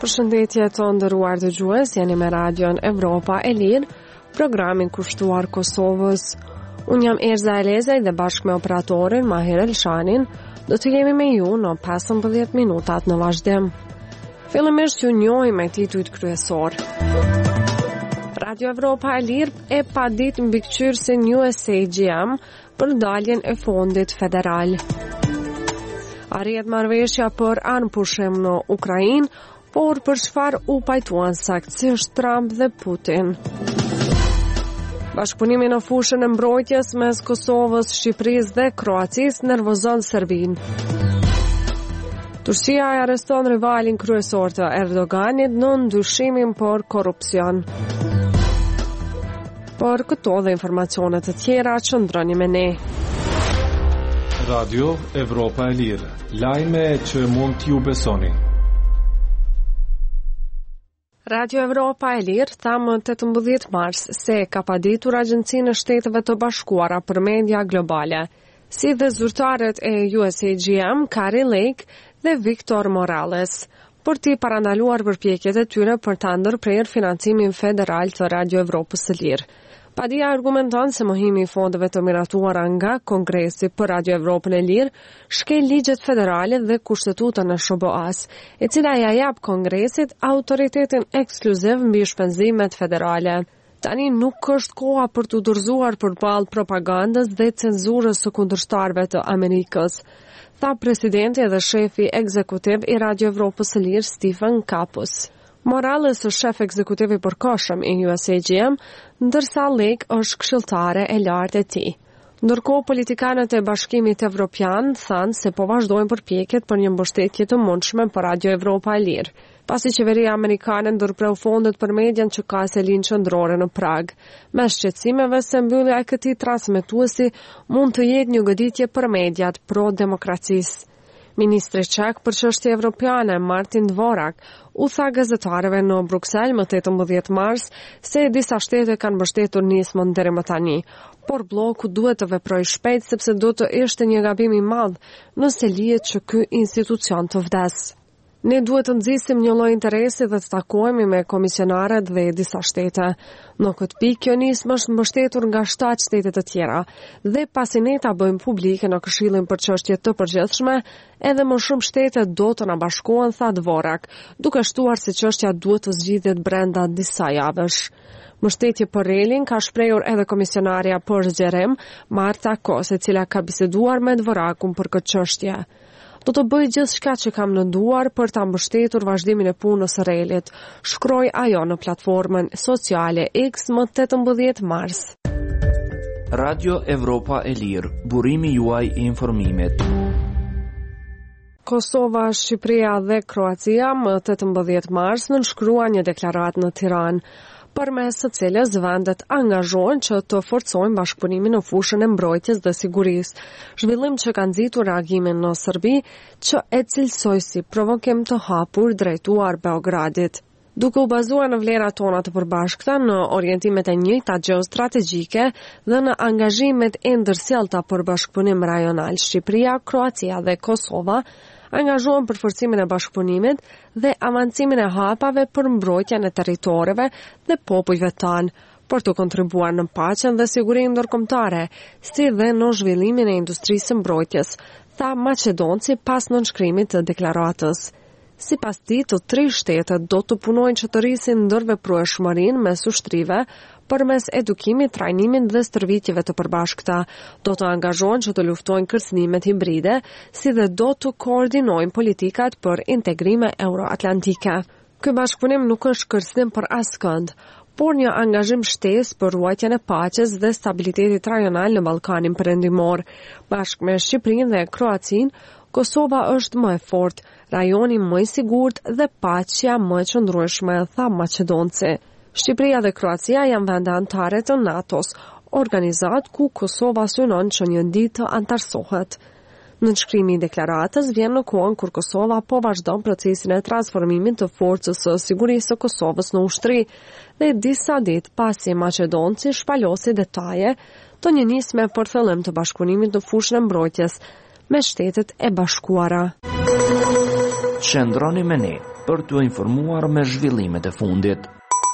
Përshëndetje të nderuar dëgjues, jeni me Radion Evropa e Lirë, programin kushtuar Kosovës. Unë jam Erza Elezaj dhe bashkë me operatorin Mahir Elshanin do të jemi me ju në 15 minutat në vazhdim. Fillimisht ju njohim me titujt kryesor. Radio Evropa e Lirë e padit mbikëqyrësin USAGM për daljen e fondit federal. Arrihet marrëveshja për anëpushim në Ukrainë, por për çfarë u pajtuan saktësisht Trump dhe Putin. Bashkëpunimi në fushën e mbrojtjes mes Kosovës, Shqipërisë dhe Kroacisë nervozon Serbinë. Turqia e arreston rivalin kryesor të Erdoganit në ndyshimin për korrupsion. Por këto dhe informacionet të tjera qëndroni me ne. Radio Evropa e Lirë, lajme që mund t'ju besoni. Radio Evropa e Lirë tha më 18 mars se ka paditur Agjencinë e Shteteve të Bashkuara për Media Globale, si dhe zyrtarët e USAGM, Kari Lake dhe Viktor Morales, për t'i parandaluar përpjekjet e tyre për ta ndërprerë financimin federal të Radio Evropës së Lirë. Padia argumenton se mohimi i fondeve të miratuara nga Kongresi për Radio Evropën e Lirë shkel ligjet federale dhe kushtetutën e SBA-s, e cila ja jap Kongresit autoritetin ekskluziv mbi shpenzimet federale. Tani nuk është koha për të dorëzuar përballë propagandës dhe cenzurës së kundërshtarëve të Amerikës, tha presidenti dhe shefi ekzekutiv i Radio Evropës së Lirë Stephen Kapus. Morales është shef ekzekutiv i përkohshëm i USAGM, ndërsa Lake është këshilltare e lartë e tij. Ndërkohë politikanët e Bashkimit Evropian thanë se po vazhdojnë përpjekjet për një mbështetje të mundshme për Radio Evropa e Lirë, pasi qeveria amerikane ndërpreu fondet për median që ka selinë qendrore në Prag, me shqetësimeve se mbyllja e këtij transmetuesi mund të jetë një goditje për mediat pro-demokracisë. Ministri çek për çështje evropiane Martin Dvorak u tha gazetarëve në Bruksel më 18 mars se disa shtete kanë mbështetur nismën deri më tani, por bloku duhet të veprojë shpejt sepse do të ishte një gabim i madh nëse lihet që ky institucion të vdes. Ne duhet të nxisim një lloj interesi dhe të takohemi me komisionarët dhe disa shtete. Në këtë pikë kjo nismë është mbështetur nga 7 shtete të tjera dhe pasi ne ta bëjmë publike në Këshillin për çështje të përgjithshme, edhe më shumë shtete do të na bashkohen, tha Dvorak, duke shtuar se çështja duhet të zgjidhet brenda disa javësh. Mbështetje për relin ka shprehur edhe komisionarja për zgjerim, Marta Kos, e cila ka biseduar me Dvorakun për këtë çështje. Do të bëj gjithçka që kam në duar për ta mbështetur vazhdimin e punës së relit, shkroi ajo në platformën sociale X më 18 mars. Radio Evropa e Lirë, burimi juaj i informimit. Kosova, Shqipëria dhe Kroacia më 18 mars nënshkruan një deklaratë në Tiranë, përmes së cilës vendet angazhohen që të forcojnë bashkëpunimin në fushën e mbrojtjes dhe sigurisë, zhvillim që ka nxitur reagimin në Serbi, që e cilësoi si provokim të hapur drejtuar Beogradit. Duke u bazuar në vlerat tona të përbashkëta, në orientimet e njëjta gjeostrategjike dhe në angazhimet e ndërsjellta për bashkëpunim rajonal, Shqipëria, Kroacia dhe Kosova angazhohen për forcimin e bashkëpunimit dhe avancimin e hapave për mbrojtjen e territoreve dhe popujve tanë, për të kontribuar në paqen dhe sigurinë ndërkombëtare, si dhe në zhvillimin e industrisë së mbrojtjes, tha Maqedonci pas nënshkrimit të deklaratës. Sipas tij, të 3 shtetet do të punojnë që të rrisin ndërveprueshmërinë mes ushtrive përmes edukimit, trajnimit dhe stërvitjeve të përbashkëta. Do të angazhohen që të luftojnë kërcënimet hibride, si dhe do të koordinojnë politikat për integrime euroatlantike. Ky bashkëpunim nuk është kërcënim për askënd, por një angazhim shtesë për ruajtjen e paqes dhe stabilitetit rajonal në Ballkanin Perëndimor. Bashkë me Shqipërinë dhe Kroacinë, Kosova është më e fortë, rajoni më i sigurt dhe paqja më e qëndrueshme, tha Maqedonci. Shqipëria dhe Kroacia janë vende anëtare të NATO-s, organizat ku Kosova synon që një ditë të antarësohet. Nënshkrimi i deklaratës vjen në kohën kur Kosova po vazhdon procesin e transformimit të forcës së sigurisë së Kosovës në ushtri dhe disa ditë pasi Maqedonci shpalosi detaje të një nisme për fillim të bashkëpunimit në fushën e mbrojtjes me Shtetet e Bashkuara. Qëndroni me ne. për t'u informuar me zhvillimet e fundit.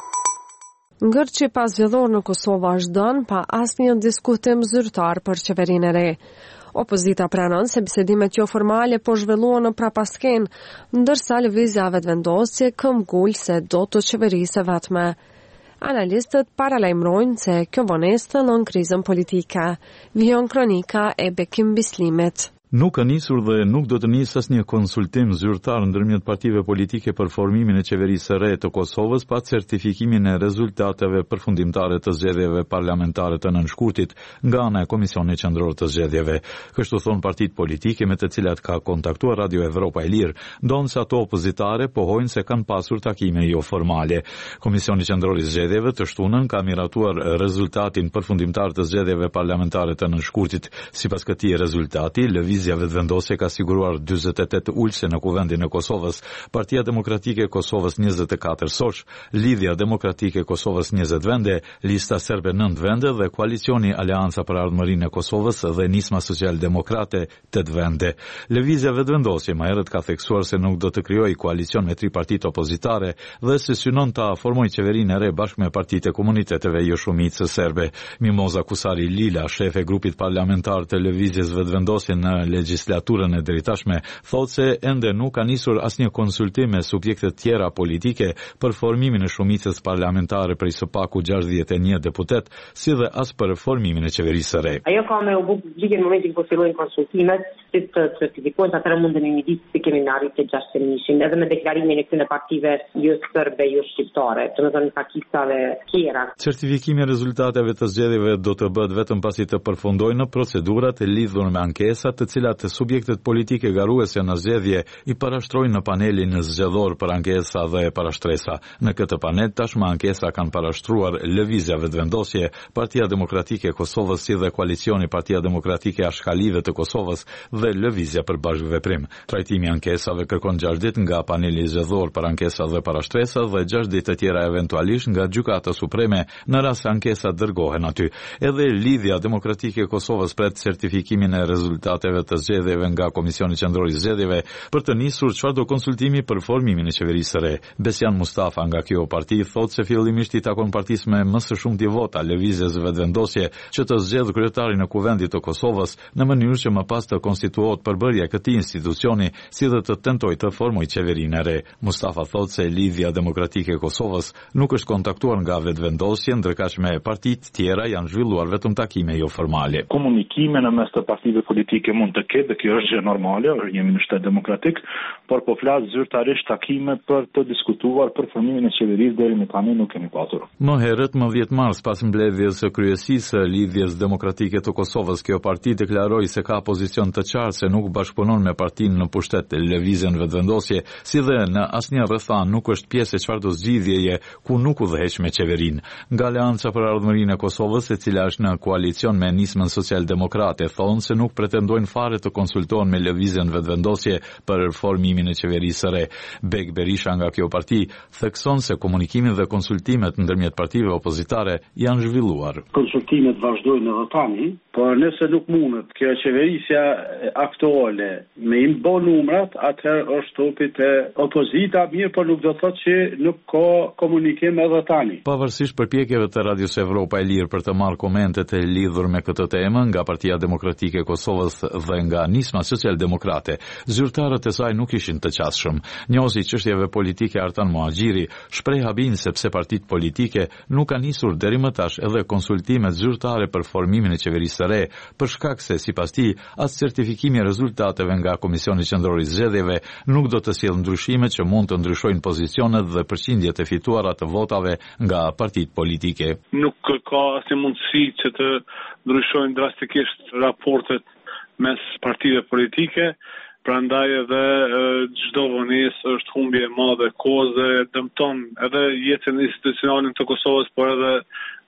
Ngërçi pas zgjedhor në Kosovë është dënë pa asnjë diskutim zyrtar për qeverinë e re. Opozita pranon se bisedimet jo formale po zhvilluan në prapaskenë, ndërsa lëvizja vetëvendosje këmbgul se do të qeverisë vetme. Analistët paralajmërojnë se kjo vonesë thellon krizën politike. Vijon kronika e Bekim Bislimit. Nuk ka nisur dhe nuk do të nisë asnjë konsultim zyrtar ndërmjet partive politike për formimin e qeverisë së re të Kosovës pa certifikimin e rezultateve përfundimtare të zgjedhjeve parlamentare të nënshkurtit nga ana e Komisionit Qendror të Zgjedhjeve. Kështu thon partitë politike me të cilat ka kontaktuar Radio Evropa e Lirë, ndonse ato opozitare pohojnë se kanë pasur takime jo formale. Komisioni Qendror i Zgjedhjeve të shtunën ka miratuar rezultatin përfundimtar të zgjedhjeve parlamentare të nënshkurtit. Sipas këtij rezultati, lëvizja vetëvendosje ka siguruar 48 ulëse në kuvendin e Kosovës, Partia Demokratike e Kosovës 24 sosh, Lidhja Demokratike e Kosovës 20 vende, Lista Serbe 9 vende dhe Koalicioni Aleanca për Ardhmërinë e Kosovës dhe Nisma Social-Demokrate 8 vende. Lëvizja vetëvendosje më herët ka theksuar se nuk do të krijojë koalicion me 3 partitë opozitare dhe se synon ta formojë qeverinë e re bashkë me partitë e komuniteteve jo shumicë serbe. Mimoza Kusari Lila, shef e grupit parlamentar të lëvizjes vetëvendosje në legjislaturën e dritashme, thotë se ende nuk ka nisur asnjë konsultim me subjekte tjera politike për formimin e shumicës parlamentare prej së paku 61 deputet, si dhe as për formimin e qeverisë së re. Ajo ka me u bë publike në momentin kur fillojnë konsultimet, si të certifikojnë, atëherë mundemi një ditë si kemi në arritje 600, edhe me deklarimin e këtyre partive jo serbe, jo shqiptare, domethënë pakistave tjera. Certifikimi i rezultateve të zgjedhjeve do të bëhet vetëm pasi të përfundojnë procedurat e lidhur me ankesat të cilat subjektet politike garuese në zgjedhje i parashtrojnë në panelin zgjedhor për ankesa dhe parashtresa. Në këtë panel tashmë ankesa kanë parashtruar Lëvizja Vetëvendosje, Partia Demokratike e Kosovës si dhe Koalicioni Partia Demokratike Ashkalive të Kosovës dhe Lëvizja për Bashkëveprim. Trajtimi i ankesave kërkon 6 ditë nga paneli zgjedhor për ankesa dhe parashtresa dhe 6 ditë të tjera eventualisht nga Gjykata Supreme në rast se ankesat dërgohen aty. Edhe Lidhja Demokratike e Kosovës pret certifikimin e rezultateve të zgjedhjeve nga Komisioni Qendror i Zgjedhjeve për të nisur çfarëdo konsultimi për formimin e qeverisë së re. Besian Mustafa nga kjo parti thotë se fillimisht i takon partisë me më së shumti vota lëvizjes vetëvendosje që të zgjedhë kryetarin e kuvendit të Kosovës në mënyrë që më pas të konstituohet përbërja e këtij institucioni si dhe të tentojë të formojë qeverinë e re. Mustafa thotë se Lidhja Demokratike e Kosovës nuk është kontaktuar nga vetëvendosja, ndërkaq me partitë tjera janë zhvilluar vetëm takime jo formale. Komunikime në mes të partive politike mund të ketë, dhe kjo është gjë normale, jemi në shtet demokratik, por po flas zyrtarisht takime për të diskutuar për formimin e qeverisë deri më tani nuk kemi pasur. Më herët, më 10 mars pas mbledhjes së kryesisë së Lidhjes Demokratike të Kosovës, kjo parti deklaroi se ka pozicion të qartë se nuk bashkëpunon me partinë në pushtet Lëvizjen Vetëvendosje, si dhe në asnjë rrethan nuk është pjesë e çfarëdo zgjidhjeje ku nuk udhëheq me qeverinë. Nga Aleanca për Ardhmërinë e Kosovës, e cila është në koalicion me Nismën Social-Demokrate, thonë se nuk pretendojnë fare të konsultohen me Lëvizjen Vetëvendosje për formimin e qeverisë së re. Bek Berisha nga kjo parti thekson se komunikimin dhe konsultimet ndërmjet partive opozitare janë zhvilluar. Konsultimet vazhdojnë edhe tani, por nëse nuk mundet kjo qeverisja aktuale me i bë numrat, atëherë është topi te opozita, mirë, por nuk do thotë që nuk ka komunikim edhe tani. Pavarësisht përpjekjeve të Radios Evropa e Lirë për të marrë komentet e lidhur me këtë temë nga Partia Demokratike e Kosovës dhe nga Nisma Social-Demokrate, zyrtarët e saj nuk ishin të qasshëm. Njohësi çështjeve politike Artan Muhaxhiri shpreh habin sepse partitë politike nuk kanë nisur deri më tash edhe konsultimet zyrtare për formimin e qeverisë së re, për shkak se sipas tij as certifikimi i rezultateve nga Komisioni Qendror i Zgjedhjeve nuk do të sjellë ndryshime që mund të ndryshojnë pozicionet dhe përqindjet e fituara të votave nga partitë politike. Nuk ka asnjë mundësi që të ndryshojnë drastikisht raportet mes partive politike. Prandaj edhe çdo vonesë është humbje e madhe kohës dhe dëmton edhe jetën institucionale të Kosovës, por edhe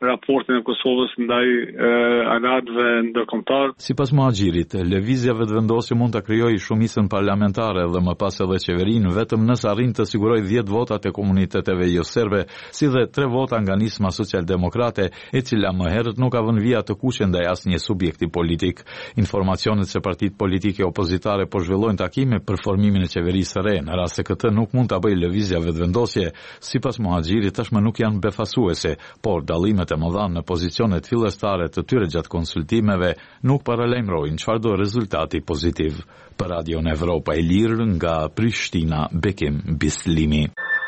raportin e Kosovës ndaj anaktëve ndërkombëtar. Sipas Muhaxhirit, lëvizjeve të vendosje mund ta krijojë shumicën parlamentare dhe më pas edhe qeverinë vetëm nëse arrin të sigurojë 10 vota të komuniteteve jo serbe, si dhe 3 vota nga nisma socialdemokrate, e cila më herët nuk ka vënë vija të kuqe ndaj asnjë subjekti politik. Informacionet se partitë politike opozitare po zhvillojnë takime për formimin e qeverisë së re, në rast se këtë nuk mund ta bëjë lëvizja vetëvendosje, sipas Muhaxhirit tashmë nuk janë befasuese, por dallimet e mëdha në pozicionet fillestare të tyre gjatë konsultimeve nuk paralajmërojnë çfarëdo rezultati pozitiv. Për Radion Evropa e Lirë nga Prishtina, Bekim Bislimi.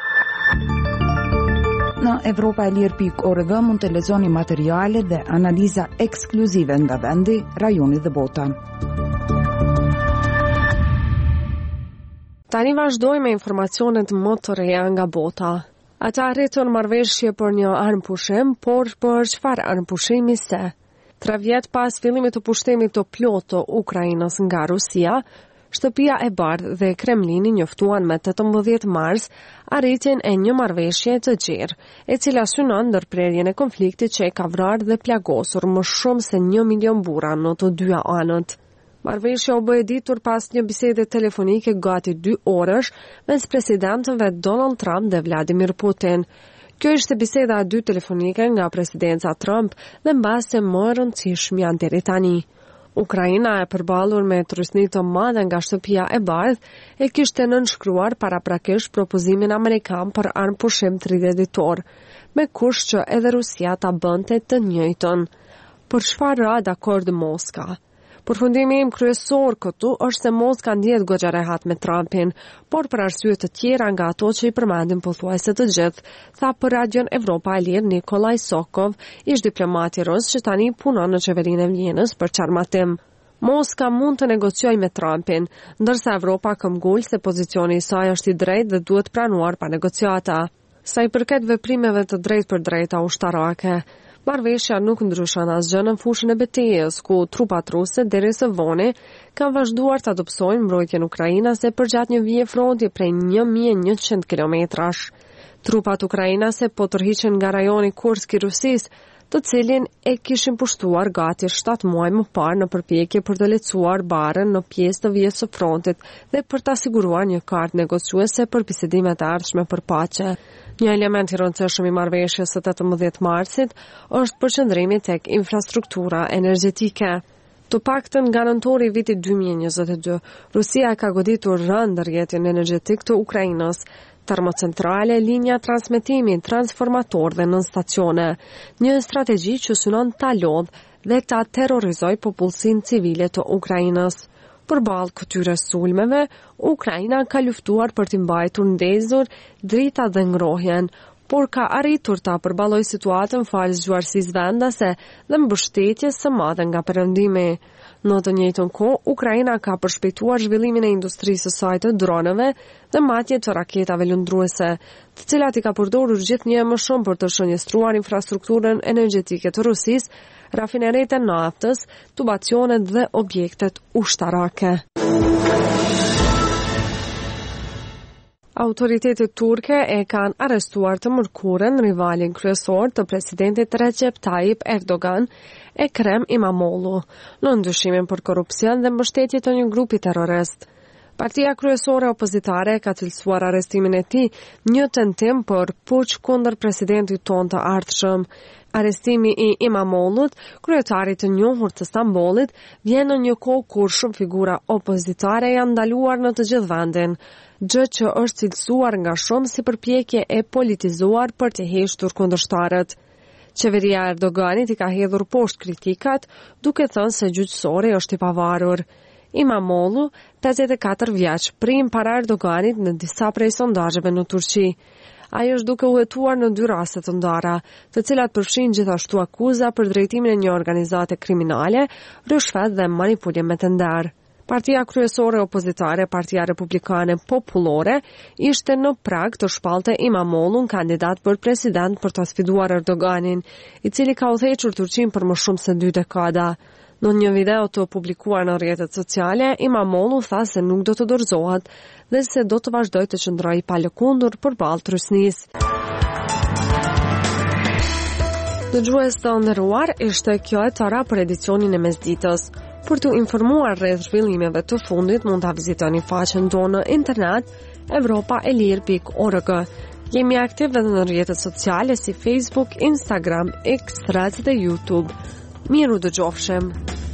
Në evropaelir.org mund të lexoni materiale dhe analiza ekskluzive nga vendi, rajoni dhe bota. Tani vazhdoj me informacionet më të reja nga bota. Ata arritën marrëveshje për një armpushim, por për çfarë armpushimi se? 3 vjet pas fillimit të pushtimit të plotë të Ukrainës nga Rusia, Shtëpia e Bardhë dhe Kremlini njoftuan me 18 mars arritjen e një marrëveshje të gjerë, e cila synon ndërprerjen e konfliktit që e ka vrarë dhe plagosur më shumë se 1 milion burra në të dyja anët. Marrëveshja u bë e ditur pas një bisede telefonike gati 2 orësh mes presidentëve Donald Trump dhe Vladimir Putin. Kjo ishte biseda e 2 telefonike nga presidenca Trump dhe mbase më e rëndësishme janë deri tani. Ukraina e përballur me trysni të madhe nga Shtëpia e Bardhë e kishte nënshkruar paraprakisht propozimin amerikan për armpushim 30 ditor, me kusht që edhe Rusia ta bënte të njëjtën. Për çfarë ra dakord Moska? Përfundimi im kryesor këtu është se Moska ndihet goxha rehat me Trumpin, por për arsye të tjera nga ato që i përmendim pothuajse të gjithë, tha për Radion Evropa e Lirë Nikolaj Sokov, ish diplomati rus që tani punon në qeverinë e Vjenës për çarmatim. Moska mund të negociojë me Trumpin, ndërsa Evropa këmbgul se pozicioni i saj është i drejtë dhe duhet pranuar pa negociata. Sa i përket veprimeve të drejtpërdrejta ushtarake, marrëveshja nuk ndryshon asgjë në fushën e betejës, ku trupat ruse deri së voni kanë vazhduar të dobësojnë mbrojtjen ukrainase përgjatë një vije fronti prej 1100 kilometrash. Trupat ukrainase po tërhiqen nga rajoni Kursk i Rusisë, të cilin e kishin pushtuar gati 7 muaj më parë në përpjekje për të lehtësuar barrën në pjesë të vijës së frontit dhe për të siguruar një kartë negociuese për bisedimet e ardhshme për paqe. Një element i rëndësishëm i marrëveshjes së 18 marsit është përqendrimi tek infrastruktura energjetike. Të paktën nga nëntori i vitit 2022, Rusia ka goditur rënd rrjetin energjetik të Ukrainës, termocentrale, linja transmetimi, transformator dhe nën stacione, një strategji që synon ta lodhë dhe ta terrorizoj popullsinë civile të Ukrainës. Përballë këtyre sulmeve, Ukraina ka luftuar për të mbajtur ndezur drita dhe ngrohjen, por ka arritur ta përballojë situatën falë zgjuarsisë vendase dhe mbështetjes së madhe nga perëndimi. Në të njëjtën kohë, Ukraina ka përshpejtuar zhvillimin e industrisë së saj të dronëve dhe matje të raketave lundruese, të cilat i ka përdorur gjithnjë më shumë për të shënjestruar infrastrukturën energjetike të Rusisë, rafineritë e naftës, tubacionet dhe objektet ushtarake. Autoritetet turke e kanë arrestuar të mërkurën rivalin kryesor të presidentit Recep Tayyip Erdogan, Ekrem İmamoğlu, në ndyshimin për korrupsion dhe mbështetje të një grupi terrorist. Partia kryesore opozitare ka cilësuar arrestimin e tij një tentim për puç kundër presidentit tonë të ardhshëm. Arrestimi i Imamollut, kryetarit të njohur të Stambollit, vjen në një kohë kur shumë figura opozitare janë ndaluar në të gjithë vendin, gjë që është cilësuar nga shumë si përpjekje e politizuar për të hequr kundërshtarët. Qeveria e Erdoganit i ka hedhur poshtë kritikat, duke thënë se gjyqësori është i pavarur. Imamoglu, 54 vjeç, prim para Erdoganit në disa prej sondazheve në Turqi. Ai është duke u hetuar në 2 raste të ndara, të cilat përfshin gjithashtu akuza për drejtimin e një organizate kriminale, rishfet dhe manipulim me të ndarë. Partia kryesore opozitare, Partia Republikane Popullore, ishte në prag të shpallte Imamoglun kandidat për president për të sfiduar Erdoganin, i cili ka udhëhequr Turqinë për më shumë se 2 dekada. Në një video të publikuar në rrjetet sociale, Imamoglu tha se nuk do të dorëzohet dhe se do të vazhdojë të qëndrojë pa lëkundur përballë trysnisë. Dëgjues të nderuar, ishte kjo e tëra për edicionin e mesditës. Për të informuar rreth zhvillimeve të fundit, mund ta vizitoni faqen tonë në internet europaelir.org. Jemi aktiv edhe në rrjetet sociale si Facebook, Instagram, X, Threads dhe YouTube. Miru dëgjofshim.